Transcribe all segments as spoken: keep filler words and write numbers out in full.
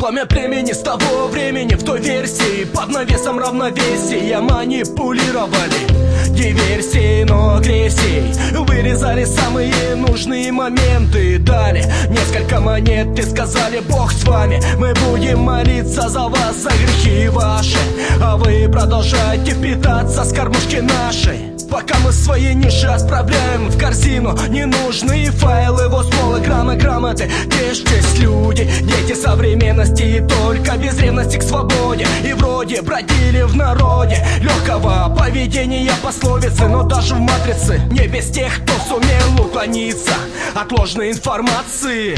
Пламя племени с того времени, в той версии, под навесом равновесия манипулировали диверсии, но агрессией вырезали самые нужные моменты. Дали несколько монет и сказали: Бог с вами, мы будем молиться за вас, за грехи ваши, а вы продолжайте питаться с кормушки нашей. Пока мы свои ниши отправляем в корзину ненужные файлы, вот смолы, граммы, грамоты. Тешьтесь, люди, дети современности, и только без ревности к свободе. И вроде бродили в народе легкого поведения пословицы, но даже в матрице не без тех, кто сумел уклониться от ложной информации.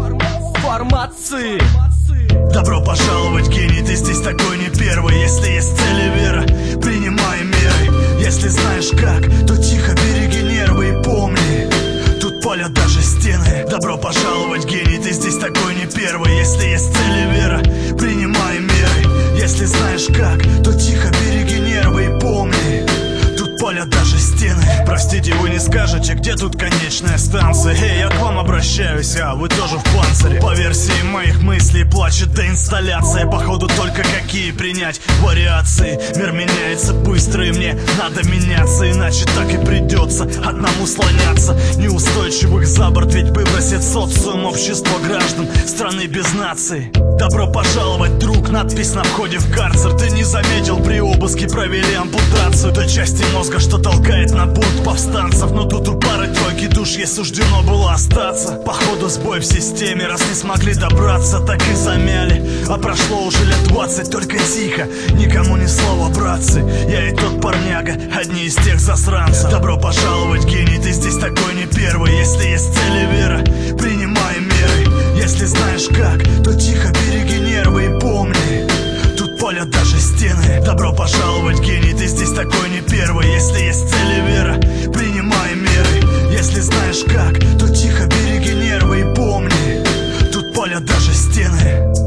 Формации. Добро пожаловать, гений, ты здесь такой не первый. Если есть цель и вера, принимай меры. Если знаешь как, то тихо береги нервы и помни, тут палят даже стены. Добро пожаловать, гений, ты здесь такой не первый. Если есть цель и вера, принимай меры. Если знаешь как, то тихо береги нервы и помни, тут палят даже стены. Простите, вы не скажете, где тут конечная станция? Эй, я к вам обращаюсь, а вы тоже в панцире. По версии моих мыслей плачет деинсталляция. Походу только какие принять вариации. Мир меняется быстро, и мне надо меняться, иначе так и придется одному слоняться. Неустойчивых за борт ведь выбросит социум, общество граждан страны без нации. Добро пожаловать, друг, надпись на входе в карцер. Ты не заметил, при обыске провели ампутацию той части мозга, что толкает на бунт повстанцев. Но тут у пары-тройки душ ей суждено было остаться. Походу сбой в системе, раз не смогли добраться, так и замяли. А прошло уже лет двадцать, только тихо, никому ни слова, братцы. Я и тот парняга, одни из тех засранцев. Добро пожаловать, гений, ты здесь такой не первый. Если есть цель и вера, принимай меры. Если знаешь как, то тихо береги нервы и помни, тут палят даже стены. Добро пожаловать, гений, ты здесь такой не первый. Если есть цель и вера, принимай меры. Если знаешь как, то тихо береги нервы и помни, тут палят даже стены.